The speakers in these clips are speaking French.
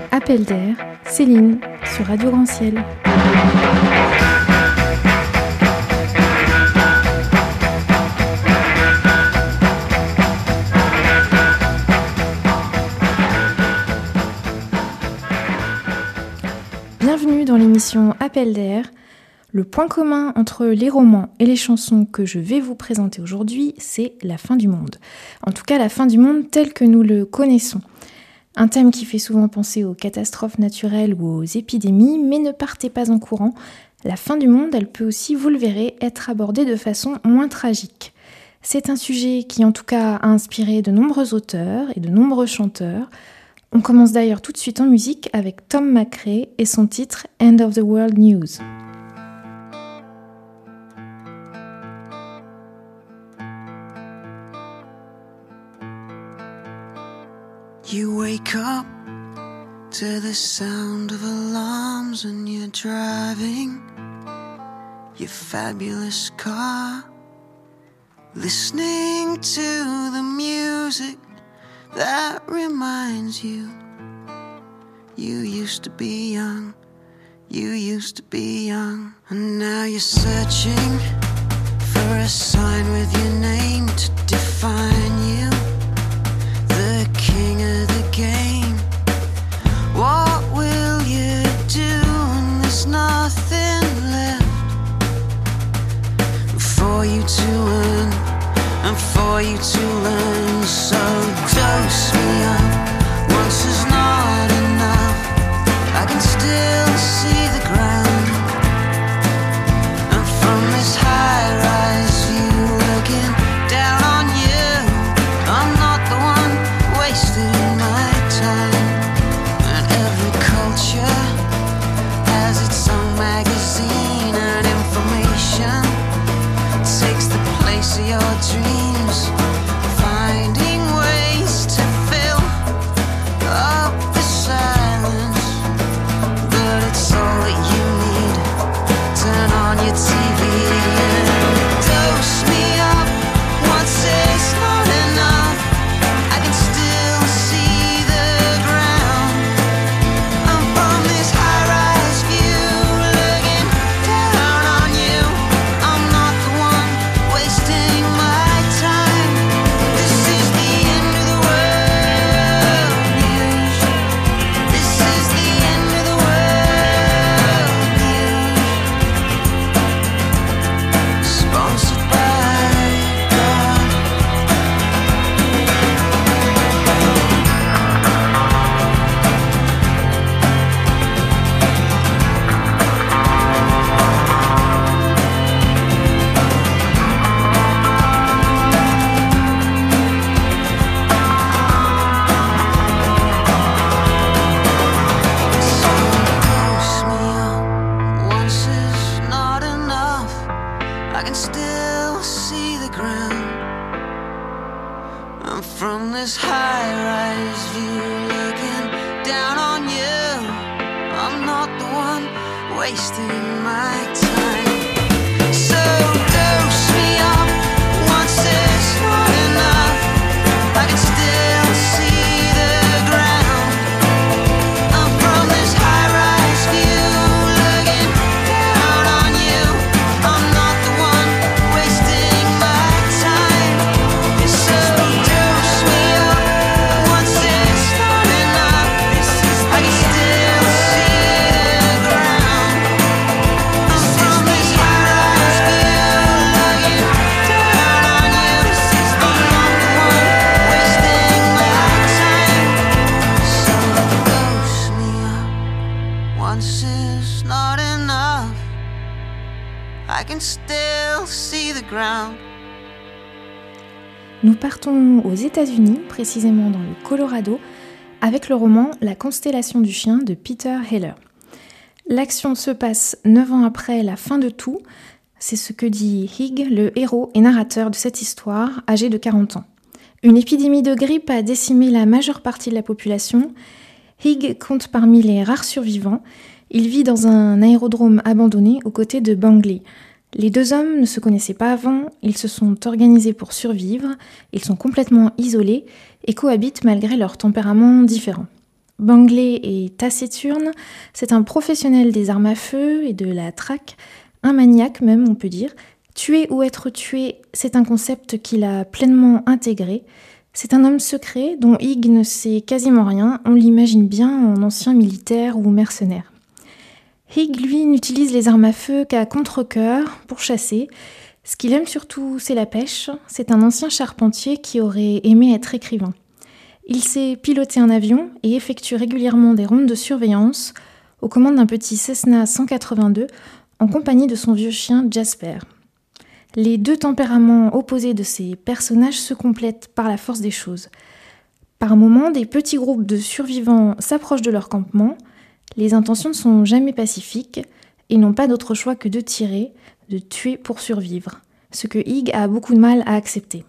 Appel d'air, Céline, sur Radio Grand Ciel. Bienvenue dans l'émission Appel d'air. Le point commun entre les romans et les chansons que je vais vous présenter aujourd'hui, c'est la fin du monde. En tout cas, la fin du monde tel que nous le connaissons. Un thème qui fait souvent penser aux catastrophes naturelles ou aux épidémies, mais ne partez pas en courant. La fin du monde, elle peut aussi, vous le verrez, être abordée de façon moins tragique. C'est un sujet qui, en tout cas, a inspiré de nombreux auteurs et de nombreux chanteurs. On commence d'ailleurs tout de suite en musique avec Tom McRae et son titre « End of the World News ». You wake up to the sound of alarms and you're driving your fabulous car, listening to the music that reminds you you used to be young, you used to be young. And now you're searching for a sign with your name to define you, the king of the game. What will you do when there's nothing left for you to learn and for you to learn? So dose me up, once is not enough. I can still see the ground, and from this high-rise view looking down on you, I'm not the one wasting my time. And every culture has its own magazine, and information takes the place of your dreams, finding ways to fill up the silence. But it's all that you need. Turn on your TV and dose me up. Once it's not enough, I can still see the ground. I'm from this high-rise view looking down on you. I'm not the one wasting my time. This is the end of the world news. This is the end of the world news. Sponsored by God. So dose me up, once is not enough. I can still see the ground. I'm from this high-rise view looking down on you. I'm not the one wasting my time. So dose me up, once it's not enough. I can still see the ground. I'm from this high-rise view looking down on you. I'm not the one wasting my time. So dose me up, once it's not enough. I can still see the ground. I'm from this high-rise view looking down on you. I'm not the one wasting my time. So dose me up, once is not enough. I can still see the ground. Nous partons aux États-Unis, précisément dans le Colorado, avec le roman La constellation du chien de Peter Heller. L'action se passe 9 ans après la fin de tout. C'est ce que dit Higg, le héros et narrateur de cette histoire, âgé de 40 ans. Une épidémie de grippe a décimé la majeure partie de la population. Higg compte parmi les rares survivants. Il vit dans un aérodrome abandonné aux côtés de Bangley. Les deux hommes ne se connaissaient pas avant, ils se sont organisés pour survivre, ils sont complètement isolés et cohabitent malgré leurs tempéraments différents. Banglé et taciturne, c'est un professionnel des armes à feu et de la traque, un maniaque même on peut dire. Tuer ou être tué, c'est un concept qu'il a pleinement intégré. C'est un homme secret dont Higg ne sait quasiment rien, on l'imagine bien en ancien militaire ou mercenaire. Higg, lui, n'utilise les armes à feu qu'à contre-cœur pour chasser. Ce qu'il aime surtout, c'est la pêche. C'est un ancien charpentier qui aurait aimé être écrivain. Il sait piloter un avion et effectue régulièrement des rondes de surveillance aux commandes d'un petit Cessna 182 en compagnie de son vieux chien Jasper. Les deux tempéraments opposés de ces personnages se complètent par la force des choses. Par moments, des petits groupes de survivants s'approchent de leur campement. Les intentions ne sont jamais pacifiques et n'ont pas d'autre choix que de tirer, de tuer pour survivre, ce que Higg a beaucoup de mal à accepter.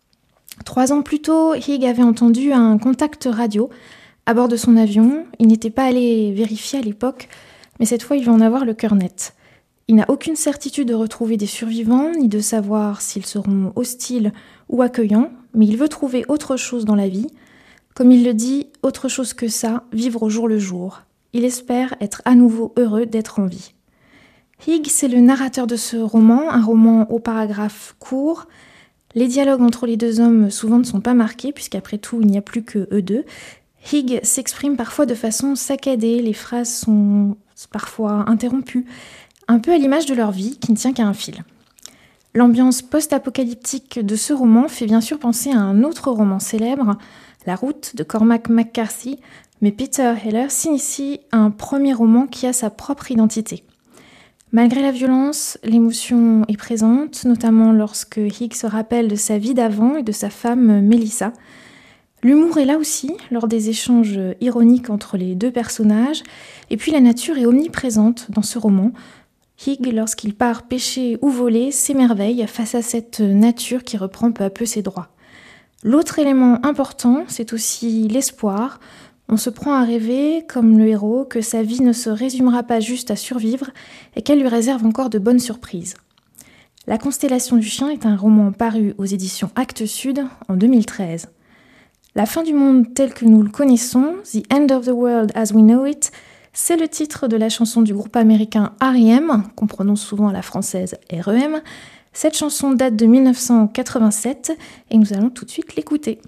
3 ans plus tôt, Higg avait entendu un contact radio à bord de son avion. Il n'était pas allé vérifier à l'époque, mais cette fois il veut en avoir le cœur net. Il n'a aucune certitude de retrouver des survivants, ni de savoir s'ils seront hostiles ou accueillants, mais il veut trouver autre chose dans la vie. Comme il le dit, autre chose que ça, vivre au jour le jour. Il espère être à nouveau heureux d'être en vie. Higg, c'est le narrateur de ce roman, un roman au paragraphe court. Les dialogues entre les deux hommes souvent ne sont pas marqués, puisqu'après tout, il n'y a plus que eux deux. Higg s'exprime parfois de façon saccadée, les phrases sont parfois interrompues, un peu à l'image de leur vie, qui ne tient qu'à un fil. L'ambiance post-apocalyptique de ce roman fait bien sûr penser à un autre roman célèbre, La Route de Cormac McCarthy, mais Peter Heller signe ici un premier roman qui a sa propre identité. Malgré la violence, l'émotion est présente, notamment lorsque Higg se rappelle de sa vie d'avant et de sa femme Melissa. L'humour est là aussi, lors des échanges ironiques entre les deux personnages, et puis la nature est omniprésente dans ce roman. Higg, lorsqu'il part pêcher ou voler, s'émerveille face à cette nature qui reprend peu à peu ses droits. L'autre élément important, c'est aussi l'espoir. On se prend à rêver, comme le héros, que sa vie ne se résumera pas juste à survivre et qu'elle lui réserve encore de bonnes surprises. La constellation du chien est un roman paru aux éditions Actes Sud en 2013. La fin du monde tel que nous le connaissons, The End of the World as We Know It, c'est le titre de la chanson du groupe américain R.E.M., qu'on prononce souvent à la française R.E.M. Cette chanson date de 1987 et nous allons tout de suite l'écouter.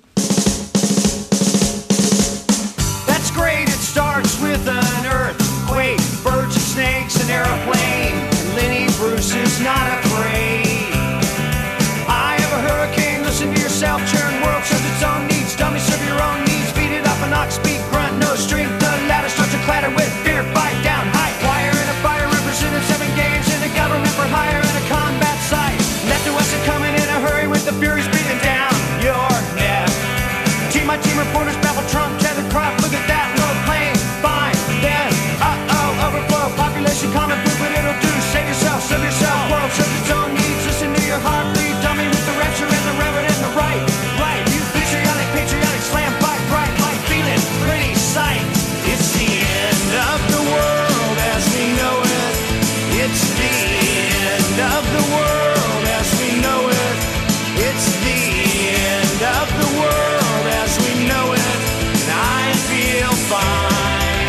That's great, it starts with an earthquake, birds and snakes, an airplane, and Lenny Bruce is not afraid. I have a hurricane, listen to yourself, churn, world serves its own needs, dummy serve your own needs, beat it up an ox, speak, grunt, no strength, the ladder starts to clatter with fear, fight down, high wire and a fire represented 7 games in a government for hire and a combat site. Left to us and coming in a hurry with the furies beating down your neck. Team by team reporters babble Trump, Kevin Crop, look at that, no plane, fine, then, overflow, population common food, but it'll do, save yourself, serve yourself, world serves its own needs, listen to your heart, bleed, dummy with the rapture and the reverend and the right, you patriotic, slam, fight, bright, light, feeling, pretty sight, it's the end of the world as we know it, it's the end of the world as we know it, it's the end of the world as we know it, and I feel fine.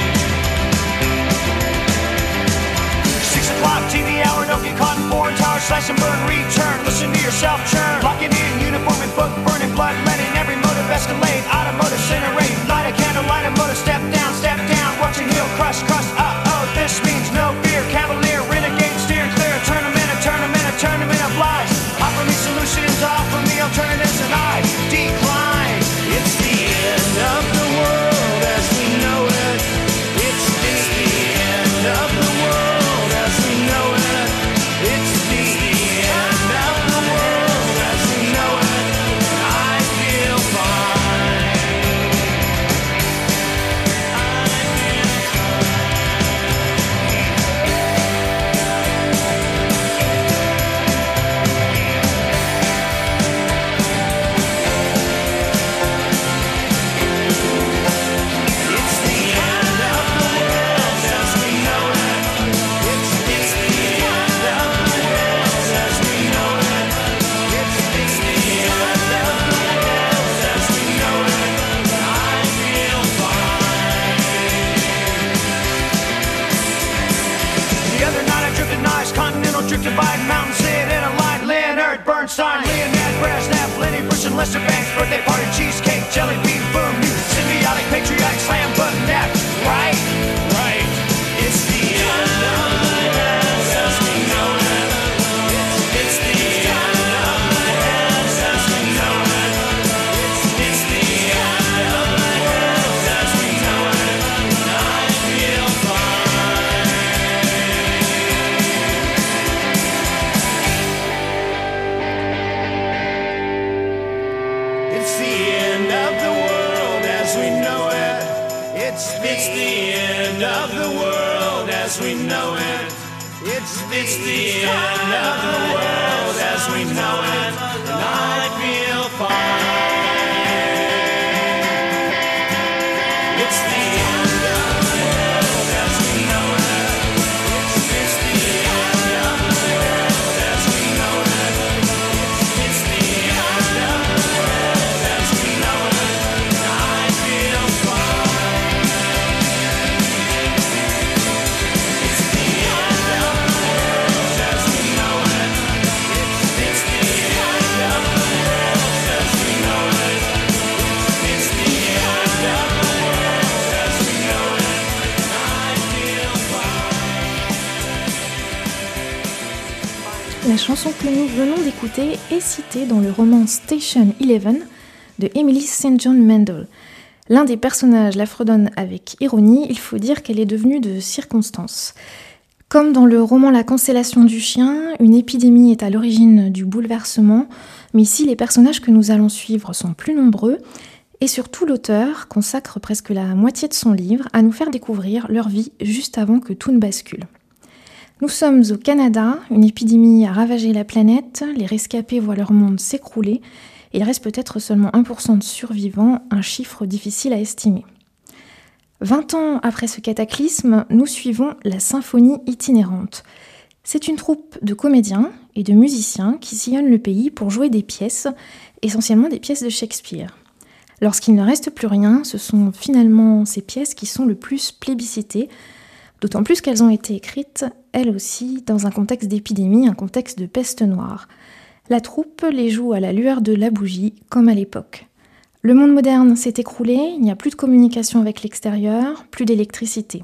6 o'clock, TV hour, don't get caught in foreign towers, slash and burn, return, listen to yourself churn, locking in, uniform and book, burning blood, letting every motive escalate, automotive incinerate, light a candle, light a motor, step down, watch a heel crush, this means no fear, cavalier, renegade, steer clear, a tournament of lies, offer me solutions, offer me alternatives, and I decline, it's the end of the world as we know it, it's the end of the world as we know it, it's the end of the world as we Lester Banks, birthday party, cheesecake, jelly bean, boom, you symbiotic, patriotic, slam button, that, right? Right. It's the end of the world as we know it. It's the end of the world as we know it. It's the end of the world as we know it. I feel fine. It's the end of the world as we know it. It's the end of the world as we know it. It's the end of the world as we know it. And I feel fine. It's the end of the world as we know it. It's the end of the world as we know it. It's the end of the world as we know it. And I feel fine. It's the end of the world as we know it. It's the end of the world as we know it. It's the end of the world as we know it. And I feel fine. La chanson que nous venons d'écouter est citée dans le roman Station 11 de Emily St. John Mandel. L'un des personnages la fredonne avec ironie, il faut dire qu'elle est devenue de circonstance. Comme dans le roman La constellation du chien, une épidémie est à l'origine du bouleversement, mais ici les personnages que nous allons suivre sont plus nombreux, et surtout l'auteur consacre presque la moitié de son livre à nous faire découvrir leur vie juste avant que tout ne bascule. Nous sommes au Canada, une épidémie a ravagé la planète, les rescapés voient leur monde s'écrouler, et il reste peut-être seulement 1% de survivants, un chiffre difficile à estimer. 20 ans après ce cataclysme, nous suivons la symphonie itinérante. C'est une troupe de comédiens et de musiciens qui sillonnent le pays pour jouer des pièces, essentiellement des pièces de Shakespeare. Lorsqu'il ne reste plus rien, ce sont finalement ces pièces qui sont le plus plébiscitées, d'autant plus qu'elles ont été écrites, elles aussi, dans un contexte d'épidémie, un contexte de peste noire. La troupe les joue à la lueur de la bougie, comme à l'époque. Le monde moderne s'est écroulé, il n'y a plus de communication avec l'extérieur, plus d'électricité.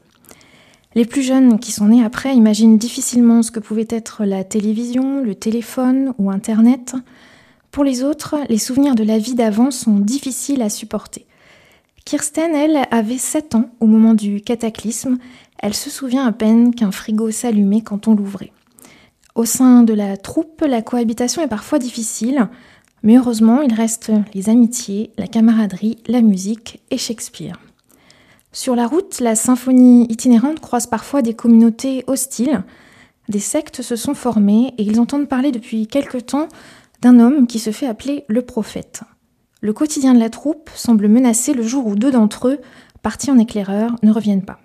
Les plus jeunes qui sont nés après imaginent difficilement ce que pouvait être la télévision, le téléphone ou Internet. Pour les autres, les souvenirs de la vie d'avant sont difficiles à supporter. Kirsten, elle, avait 7 ans au moment du cataclysme. Elle se souvient à peine qu'un frigo s'allumait quand on l'ouvrait. Au sein de la troupe, la cohabitation est parfois difficile, mais heureusement, il reste les amitiés, la camaraderie, la musique et Shakespeare. Sur la route, la symphonie itinérante croise parfois des communautés hostiles. Des sectes se sont formées et ils entendent parler depuis quelque temps d'un homme qui se fait appeler le prophète. Le quotidien de la troupe semble menacé le jour où 2 d'entre eux, partis en éclaireur, ne reviennent pas.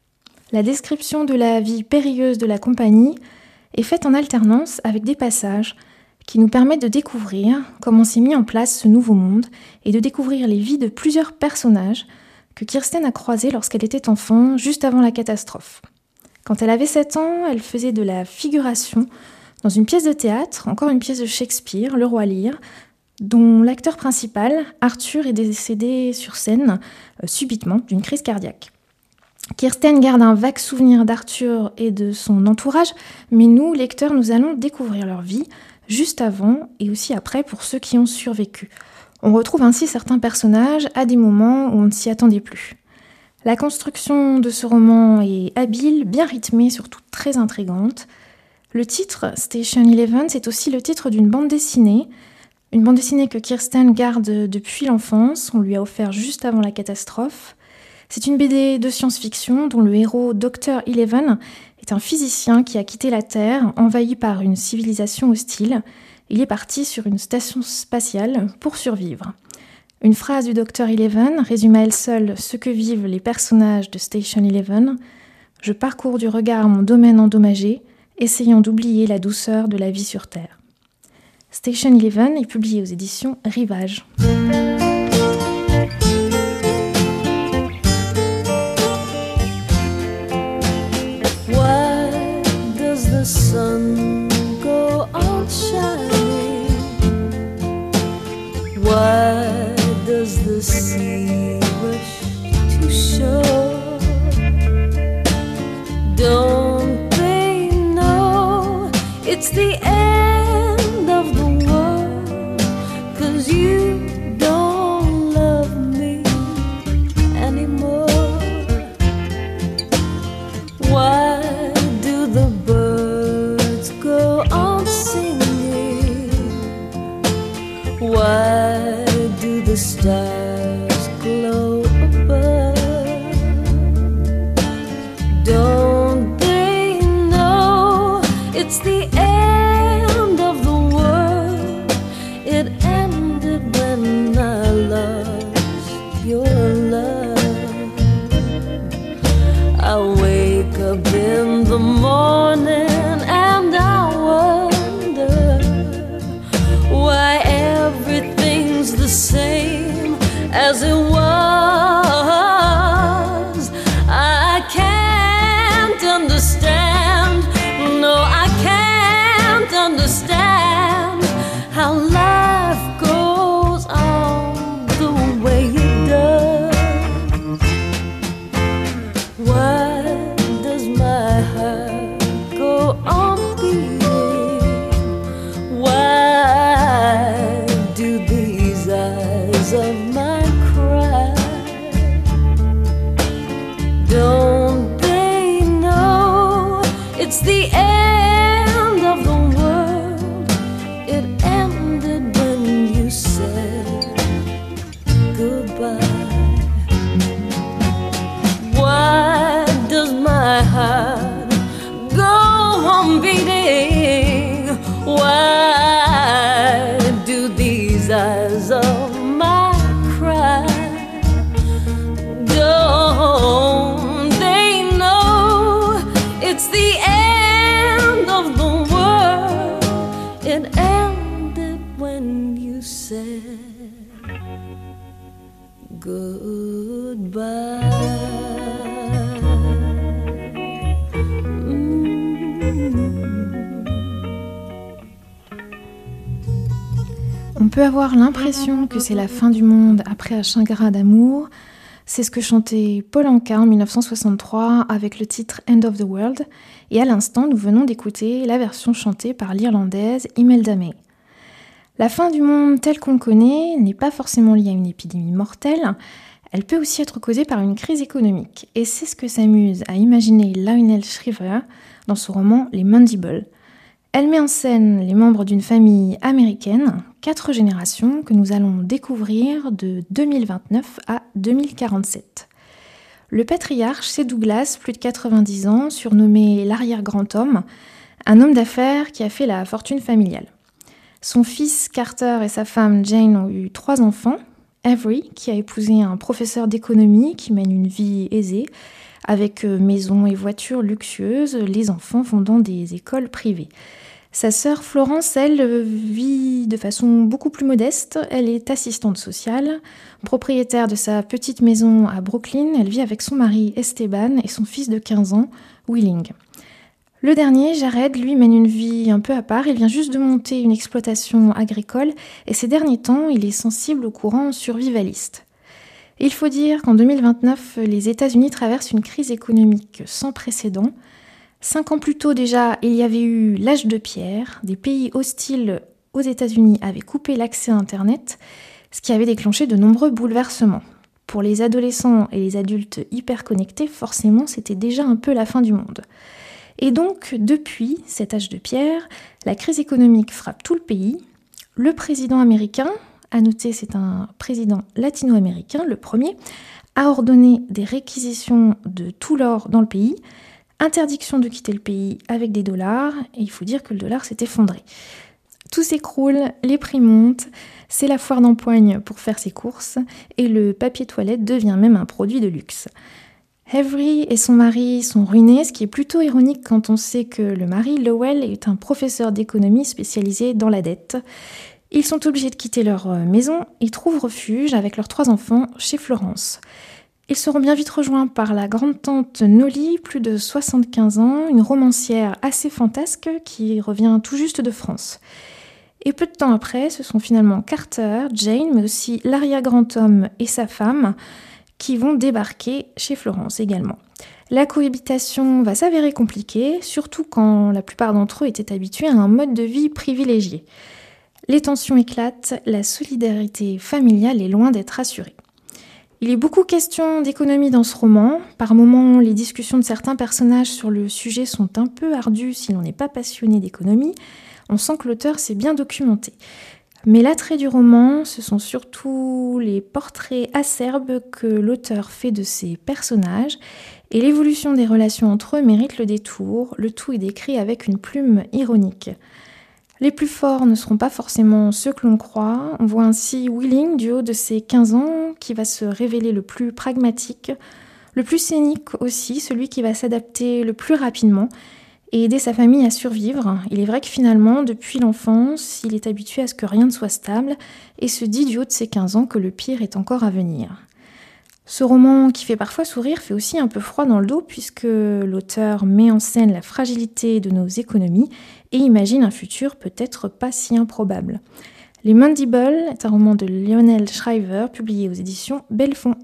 La description de la vie périlleuse de la compagnie est faite en alternance avec des passages qui nous permettent de découvrir comment s'est mis en place ce nouveau monde et de découvrir les vies de plusieurs personnages que Kirsten a croisés lorsqu'elle était enfant, juste avant la catastrophe. Quand elle avait 7 ans, elle faisait de la figuration dans une pièce de théâtre, encore une pièce de Shakespeare, Le Roi Lear, dont l'acteur principal, Arthur, est décédé sur scène subitement d'une crise cardiaque. Kirsten garde un vague souvenir d'Arthur et de son entourage, mais nous, lecteurs, nous allons découvrir leur vie juste avant et aussi après pour ceux qui ont survécu. On retrouve ainsi certains personnages à des moments où on ne s'y attendait plus. La construction de ce roman est habile, bien rythmée, surtout très intrigante. Le titre, Station 11, c'est aussi le titre d'une bande dessinée. Une bande dessinée que Kirsten garde depuis l'enfance, on lui a offert juste avant la catastrophe. C'est une BD de science-fiction dont le héros Dr. Eleven est un physicien qui a quitté la Terre, envahi par une civilisation hostile. Il est parti sur une station spatiale pour survivre. Une phrase du Dr. Eleven résume à elle seule ce que vivent les personnages de Station 11. « Je parcours du regard mon domaine endommagé, essayant d'oublier la douceur de la vie sur Terre. » Station 11 est publié aux éditions Rivage. Why does the sun go on shining? Why it's the end of the world, 'cause you don't love me anymore. Why do the birds go on singing? Why do the stars glow above? Don't they know it's the end of the world? It ended when I lost your love. I wake up in the morning and I wonder why everything's the same as it was. I can't understand, no, I can't understand how life goes on the way it does. Why does my heart go on beating? Why do these eyes of mine cry? Don't they know it's the end of the world? It ended when you said goodbye. Why does my heart go on beating? Why do these eyes of mine cry? Don't they know it's the end of the world? It ended when you said goodbye. On peut avoir l'impression que c'est la fin du monde après un chagrin d'amour. C'est ce que chantait Paul Anka en 1963 avec le titre End of the World. Et à l'instant, nous venons d'écouter la version chantée par l'Irlandaise Imelda May. La fin du monde telle qu'on le connaît n'est pas forcément liée à une épidémie mortelle. Elle peut aussi être causée par une crise économique. Et c'est ce que s'amuse à imaginer Lionel Shriver dans son roman Les Mandibles. Elle met en scène les membres d'une famille américaine, 4 générations, que nous allons découvrir de 2029 à 2047. Le patriarche, c'est Douglas, plus de 90 ans, surnommé l'arrière-grand homme, un homme d'affaires qui a fait la fortune familiale. Son fils Carter et sa femme Jane ont eu 3 enfants. Avery, qui a épousé un professeur d'économie qui mène une vie aisée, avec maison et voitures luxueuses, les enfants vont dans des écoles privées. Sa sœur Florence, elle, vit de façon beaucoup plus modeste. Elle est assistante sociale, propriétaire de sa petite maison à Brooklyn. Elle vit avec son mari Esteban et son fils de 15 ans, Willing. Le dernier, Jared, lui, mène une vie un peu à part. Il vient juste de monter une exploitation agricole et ces derniers temps, il est sensible au courant survivaliste. Et il faut dire qu'en 2029, les États-Unis traversent une crise économique sans précédent. 5 ans plus tôt déjà, il y avait eu l'âge de pierre. Des pays hostiles aux États-Unis avaient coupé l'accès à Internet, ce qui avait déclenché de nombreux bouleversements. Pour les adolescents et les adultes hyper connectés, forcément, c'était déjà un peu la fin du monde. Et donc, depuis cet âge de pierre, la crise économique frappe tout le pays. Le président américain, à noter c'est un président latino-américain, le premier, a ordonné des réquisitions de tout l'or dans le pays, interdiction de quitter le pays avec des dollars, et il faut dire que le dollar s'est effondré. Tout s'écroule, les prix montent, c'est la foire d'empoigne pour faire ses courses, et le papier toilette devient même un produit de luxe. Avery et son mari sont ruinés, ce qui est plutôt ironique quand on sait que le mari, Lowell, est un professeur d'économie spécialisé dans la dette. Ils sont obligés de quitter leur maison, ils trouvent refuge avec leurs 3 enfants chez Florence. Ils seront bien vite rejoints par la grande-tante Nolly, plus de 75 ans, une romancière assez fantasque qui revient tout juste de France. Et peu de temps après, ce sont finalement Carter, Jane, mais aussi l'arrière-grand homme et sa femme qui vont débarquer chez Florence également. La cohabitation va s'avérer compliquée, surtout quand la plupart d'entre eux étaient habitués à un mode de vie privilégié. Les tensions éclatent, la solidarité familiale est loin d'être assurée. Il est beaucoup question d'économie dans ce roman. Par moments, les discussions de certains personnages sur le sujet sont un peu ardues si l'on n'est pas passionné d'économie. On sent que l'auteur s'est bien documenté. Mais l'attrait du roman, ce sont surtout les portraits acerbes que l'auteur fait de ses personnages, et l'évolution des relations entre eux mérite le détour. Le tout est décrit avec une plume ironique. Les plus forts ne seront pas forcément ceux que l'on croit. On voit ainsi Willing, du haut de ses 15 ans, qui va se révéler le plus pragmatique, le plus scénique aussi, celui qui va s'adapter le plus rapidement et aider sa famille à survivre. Il est vrai que finalement, depuis l'enfance, il est habitué à ce que rien ne soit stable et se dit du haut de ses 15 ans que le pire est encore à venir. Ce roman, qui fait parfois sourire, fait aussi un peu froid dans le dos puisque l'auteur met en scène la fragilité de nos économies et imagine un futur peut-être pas si improbable. Les Mandibles est un roman de Lionel Shriver publié aux éditions Bellefond.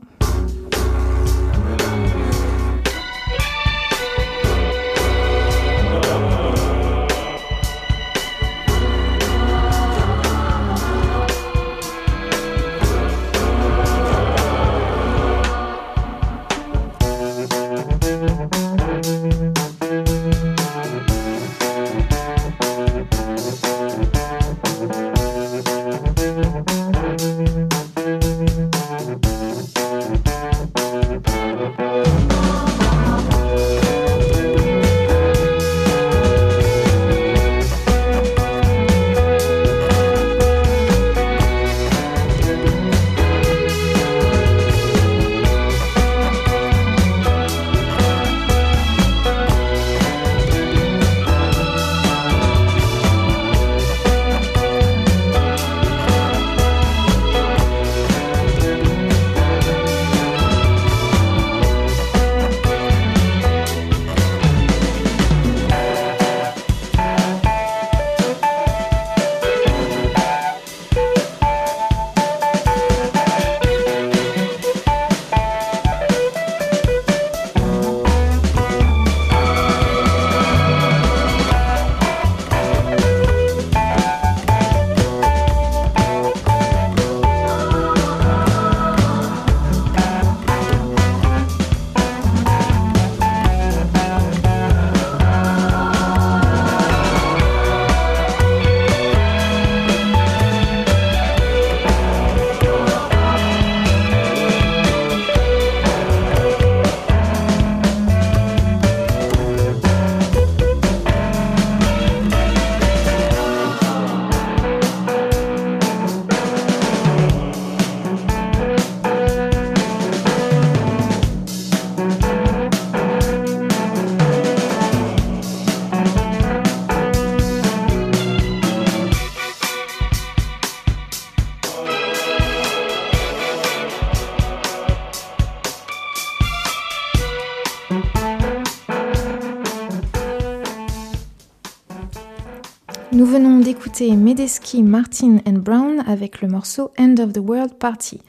Nous venons d'écouter Medeski, Martin and Brown avec le morceau End of the World Party.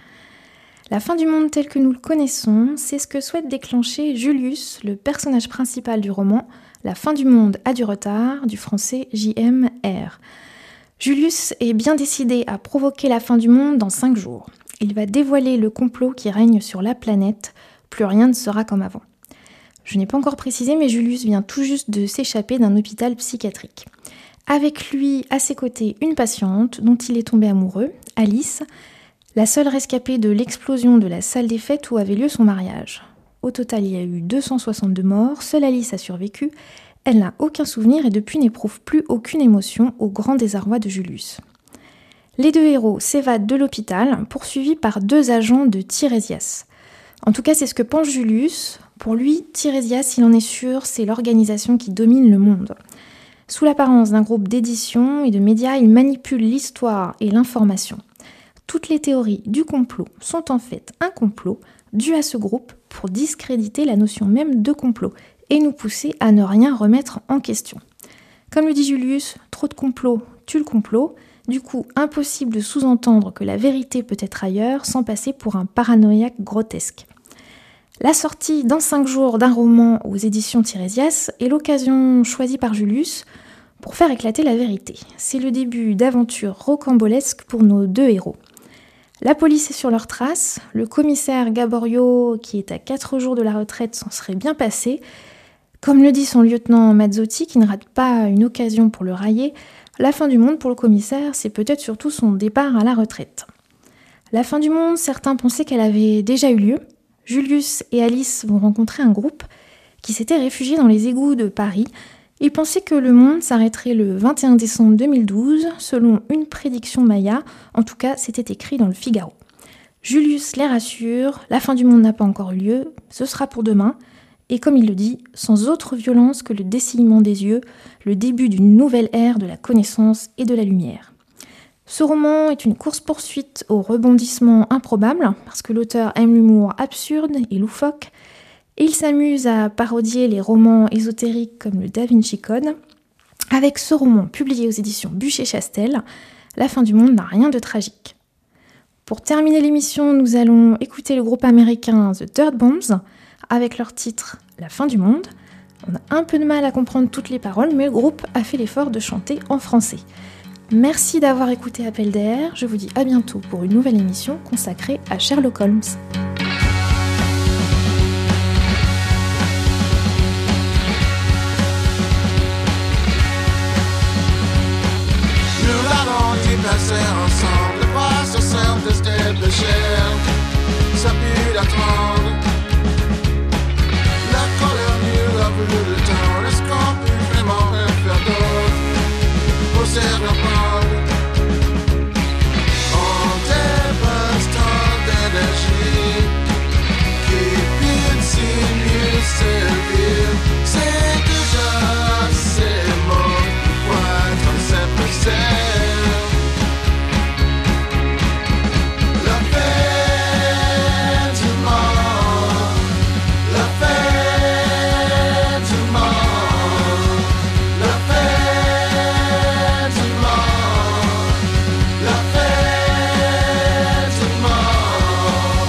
La fin du monde tel que nous le connaissons, c'est ce que souhaite déclencher Julius, le personnage principal du roman. La fin du monde a du retard, du français JMR. Julius est bien décidé à provoquer la fin du monde dans 5 jours. Il va dévoiler le complot qui règne sur la planète. Plus rien ne sera comme avant. Je n'ai pas encore précisé, mais Julius vient tout juste de s'échapper d'un hôpital psychiatrique. Avec lui, à ses côtés, une patiente dont il est tombé amoureux, Alice, la seule rescapée de l'explosion de la salle des fêtes où avait lieu son mariage. Au total, il y a eu 262 morts, seule Alice a survécu, elle n'a aucun souvenir et depuis n'éprouve plus aucune émotion au grand désarroi de Julius. Les 2 héros s'évadent de l'hôpital, poursuivis par 2 agents de Tirésias. En tout cas, c'est ce que pense Julius. Pour lui, Tirésias, il en est sûr, c'est l'organisation qui domine le monde. Sous l'apparence d'un groupe d'édition et de médias, il manipule l'histoire et l'information. Toutes les théories du complot sont en fait un complot dû à ce groupe pour discréditer la notion même de complot et nous pousser à ne rien remettre en question. Comme le dit Julius, trop de complot tue le complot, du coup impossible de sous-entendre que la vérité peut être ailleurs sans passer pour un paranoïaque grotesque. La sortie dans 5 jours d'un roman aux éditions Tirésias est l'occasion choisie par Julius pour faire éclater la vérité. C'est le début d'aventures rocambolesques pour nos 2 héros. La police est sur leurs traces, le commissaire Gaborio, qui est à 4 jours de la retraite, s'en serait bien passé. Comme le dit son lieutenant Mazzotti, qui ne rate pas une occasion pour le railler, la fin du monde pour le commissaire, c'est peut-être surtout son départ à la retraite. La fin du monde, certains pensaient qu'elle avait déjà eu lieu. Julius et Alice vont rencontrer un groupe qui s'était réfugié dans les égouts de Paris. Ils pensaient que le monde s'arrêterait le 21 décembre 2012, selon une prédiction maya. En tout cas, c'était écrit dans le Figaro. Julius les rassure, la fin du monde n'a pas encore eu lieu, ce sera pour demain. Et comme il le dit, sans autre violence que le dessillement des yeux, le début d'une nouvelle ère de la connaissance et de la lumière. Ce roman est une course-poursuite aux rebondissements improbables, parce que l'auteur aime l'humour absurde et loufoque, et il s'amuse à parodier les romans ésotériques comme le Da Vinci Code. Avec ce roman publié aux éditions Buchet-Chastel, la fin du monde n'a rien de tragique. Pour terminer l'émission, nous allons écouter le groupe américain The Dirt Bombs, avec leur titre « La fin du monde ». On a un peu de mal à comprendre toutes les paroles, mais le groupe a fait l'effort de chanter en français. Merci d'avoir écouté Appel d'air, je vous dis à bientôt pour une nouvelle émission consacrée à Sherlock Holmes. Nous allons y passer ensemble, pas sur simple de step de chair, ça pue d'attendre. La colère nous a voulu le temps, est-ce qu'on peut vraiment rien faire d'autre pour se reprendre? On dépasse tant d'énergie qui peut si mieux servir. C'est déjà assez mort pour être simple serre. La fin du monde, la fin du monde, la fin du monde, la fin du monde.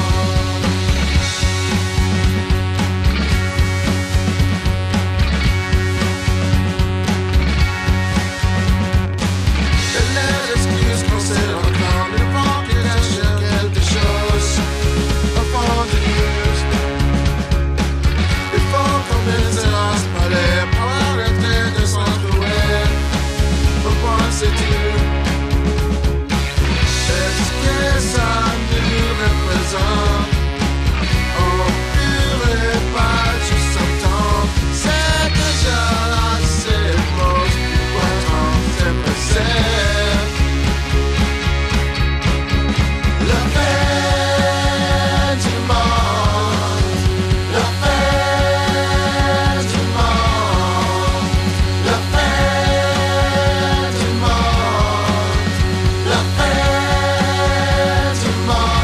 Et les excuses qu'on s'est encore, il faut qu'il cache quelque chose au fond de nous. Il faut qu'on désince pas les pour arrêter de s'entrouver. Pourquoi sais-tu? Est-ce que ça nous représente? On pourrait pas juste s'entendre. C'est déjà assez moche pour être en simple serre. La fin du monde, la fin du monde, la fin du monde, la fin du monde.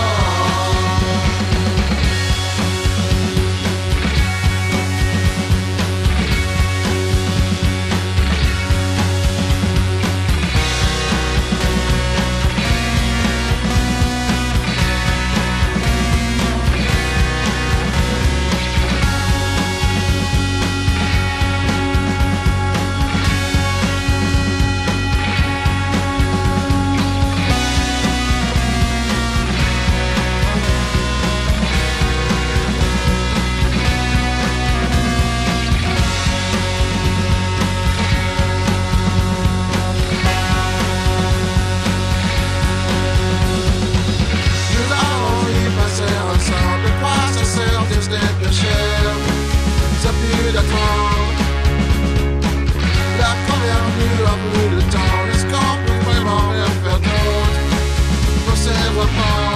Nous allons y passer ensemble, quoi ça sert de se dépêcher? Ça pue d'attendre. La première nuit a voulu le temps, est-ce qu'on peut vraiment rien faire d'autre pour se reprendre?